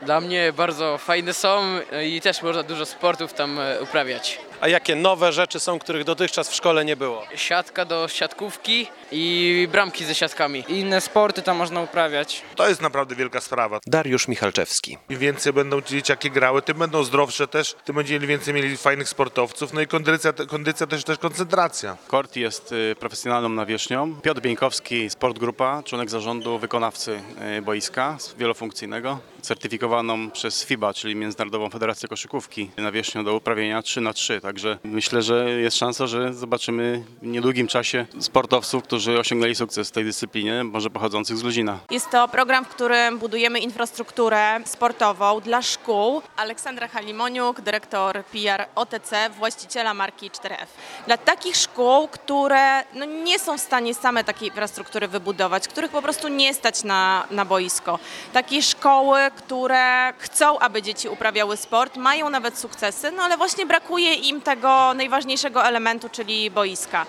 Dla mnie bardzo fajne są i też można dużo sportów tam uprawiać. A jakie nowe rzeczy są, których dotychczas w szkole nie było? Siatka do siatkówki i bramki ze siatkami. Inne sporty tam można uprawiać. To jest naprawdę wielka sprawa. Dariusz Michalczewski. Im więcej będą dzieciaki grały, tym będą zdrowsze też, tym będziemy więcej mieli fajnych sportowców, no i kondycja też koncentracja. Kort jest profesjonalną nawierzchnią. Piotr Bieńkowski, Sport Grupa, członek zarządu wykonawcy boiska wielofunkcyjnego, certyfikowaną przez FIBA, czyli Międzynarodową Federację Koszykówki, nawierzchnią do uprawienia 3x3. Także myślę, że jest szansa, że zobaczymy w niedługim czasie sportowców, którzy osiągnęli sukces w tej dyscyplinie, może pochodzących z Luzina. Jest to program, w którym budujemy infrastrukturę sportową dla szkół. Aleksandra Halimoniuk, dyrektor PR OTC, właściciela marki 4F. Dla takich szkół, które nie są w stanie same takiej infrastruktury wybudować, których po prostu nie stać na boisko. Takie szkoły, które chcą, aby dzieci uprawiały sport, mają nawet sukcesy, ale właśnie brakuje im tego najważniejszego elementu, czyli boiska.